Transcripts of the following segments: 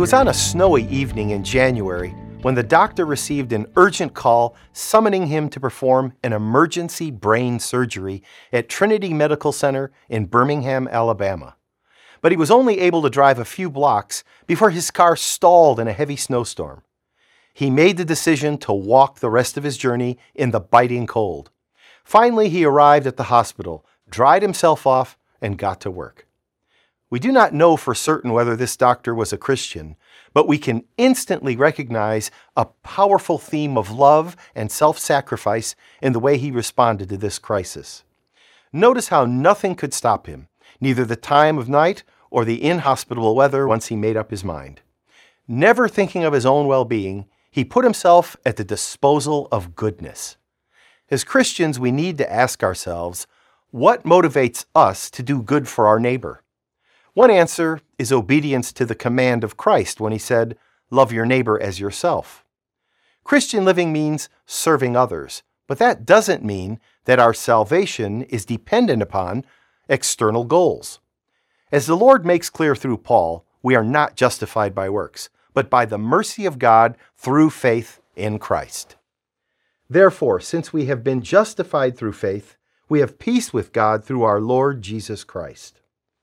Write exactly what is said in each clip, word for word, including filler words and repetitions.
was on a snowy evening in January when the doctor received an urgent call summoning him to perform an emergency brain surgery at Trinity Medical Center in Birmingham, Alabama. But he was only able to drive a few blocks before his car stalled in a heavy snowstorm. He made the decision to walk the rest of his journey in the biting cold. Finally, he arrived at the hospital, dried himself off, and got to work. We do not know for certain whether this doctor was a Christian, but we can instantly recognize a powerful theme of love and self-sacrifice in the way he responded to this crisis. Notice how nothing could stop him, neither the time of night or the inhospitable weather once he made up his mind. Never thinking of his own well-being, he put himself at the disposal of goodness. As Christians, we need to ask ourselves, what motivates us to do good for our neighbor? One answer is obedience to the command of Christ when he said, "Love your neighbor as yourself." Christian living means serving others, but that doesn't mean that our salvation is dependent upon external goals. As the Lord makes clear through Paul, we are not justified by works, but by the mercy of God through faith in Christ. Therefore, since we have been justified through faith, we have peace with God through our Lord Jesus Christ.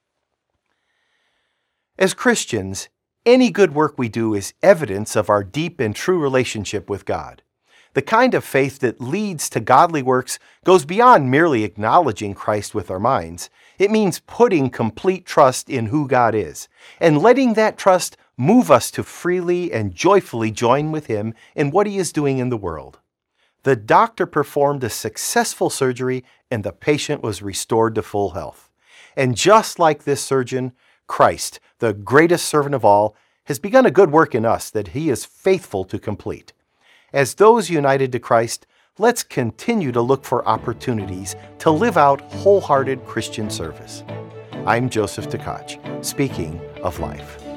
As Christians, any good work we do is evidence of our deep and true relationship with God. The kind of faith that leads to godly works goes beyond merely acknowledging Christ with our minds. It means putting complete trust in who God is, and letting that trust move us to freely and joyfully join with Him in what He is doing in the world. The doctor performed a successful surgery, and the patient was restored to full health. And just like this surgeon, Christ, the greatest servant of all, has begun a good work in us that He is faithful to complete. As those united to Christ, let's continue to look for opportunities to live out wholehearted Christian service. I'm Joseph Tkach, speaking of life.